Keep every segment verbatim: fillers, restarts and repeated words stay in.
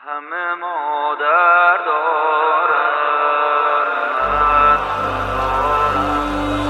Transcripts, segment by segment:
همه مادر دارن، من ندارم.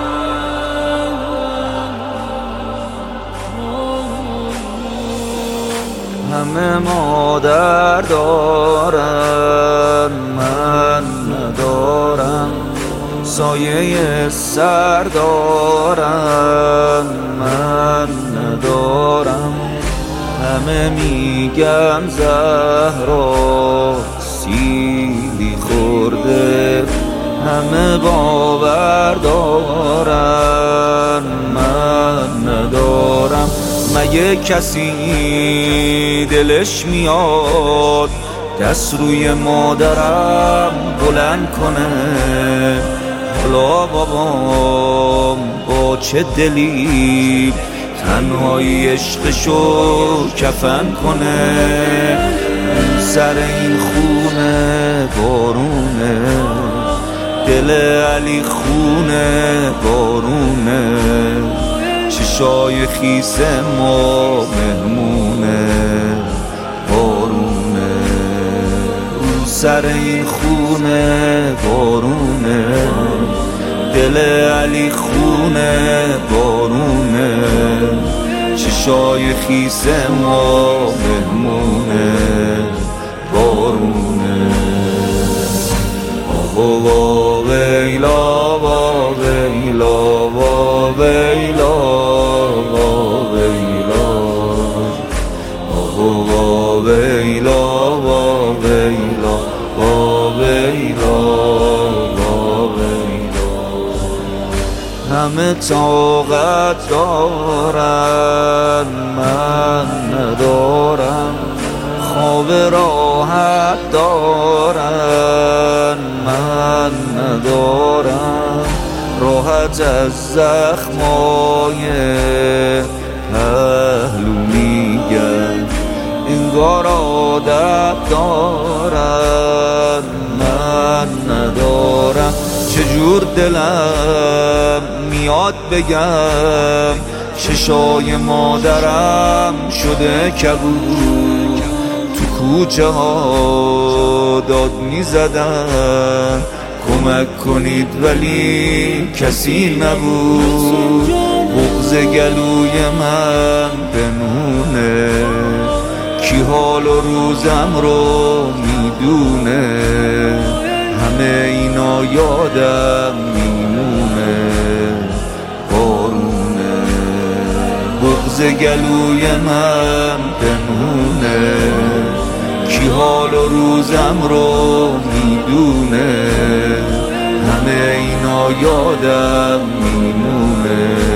همه مادر دارن، من ندارم. سایه سر دارن، من ندارم. همه میگن زهرا سیلی خورده، همه باور دارن، من ندارم. مگه کسی دلش میاد دست روی مادرم بلند کنه؟ حالا بابام با چه دلی تنهایی عشقشو کفن کنه؟ سر این خونه بارونه، دل علی خونه بارونه، چشای خیس ما مهمونه بارونه. سر این خونه بارونه، دل علی خونه بارونه، چشای خیس ما مهمونه بارونه. آوا ویلا وا ویلا وا ویلا وا ویلا، آوا ویلا وا ویلا وا ویلا وا ویلا. همه طاقت دارن، من ندارم. خواب راحت دارن، من ندارم. راحت از زخمای پهلو میگن، انگار عادت دارن، من ندارم. چجور دلم میاد بگم چشای مادرم شده کبود، تو کوچه ها داد میزدن کمک کنید ولی کسی نبود. بغض گلوی من بمونه، کی حال و روزم رو میدونه؟ همه اینا یادم میمونه بارونه. بغض گلوی من بمونه، کی حال و روزم رو میدونه؟ همه اینا یادم میمونه